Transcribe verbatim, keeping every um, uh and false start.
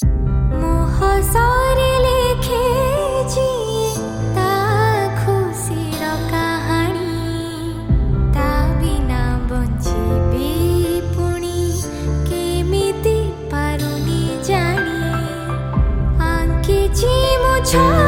मोह सारे लेखे जी ता खुशीर कहानी ता बिना बंचिबी पुणी केमिति पारुनी जानी आंकिची मु